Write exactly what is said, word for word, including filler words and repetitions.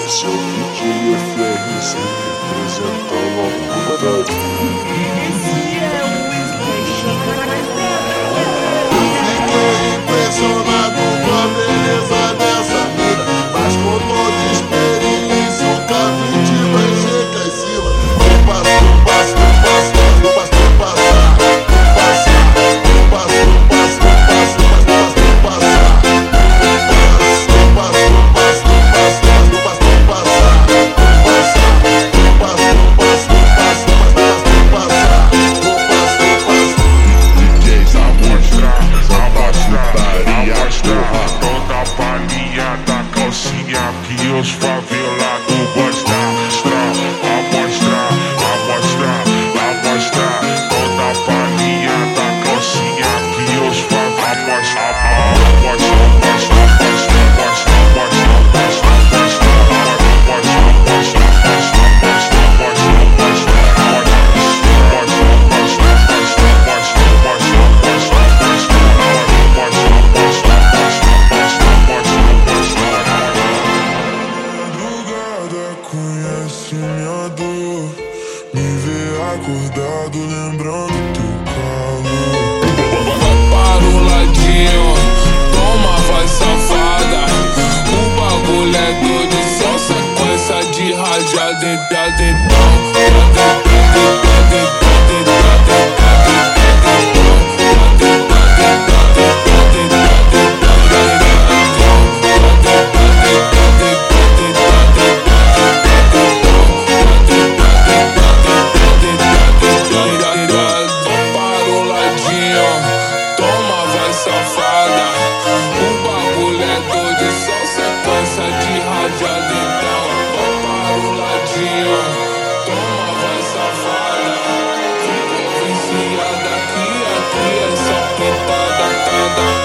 Esse é o D J F R C representando a putaria. Esse é o Station. Fiquei impressionado com a beleza dessa mina, mas com toda experiência o cavite vai chegar em cima. Eu passo, eu passo, eu passo, eu passo, eu passar, eu passar, eu passo, eu passo, eu passo, eu passo, eu passar, eu passo, eu passo, eu passo, eu passo, eu passar, eu passar, eu passo, eu passo, eu passo, eu passo, eu passar, eu passo, eu passo. D Js a mostrar, a mostrar, a mostrar toda a palhinha da calcinha que os favelados gostam. A mostrar, a mostrar, a mostrar toda a palhinha da calcinha que os favelados conhece minha dor, me vê acordado lembrando teu calor. Para o ladinho, toma, vai safada. O bagulho é doido, só sequência de rajada e dedão. Toma, vai safada. O bagulho é doido, só sequência de rajada então. Para o ladinho, toma, vai safada. Fica viciada aqui, aqui é só pintada, cada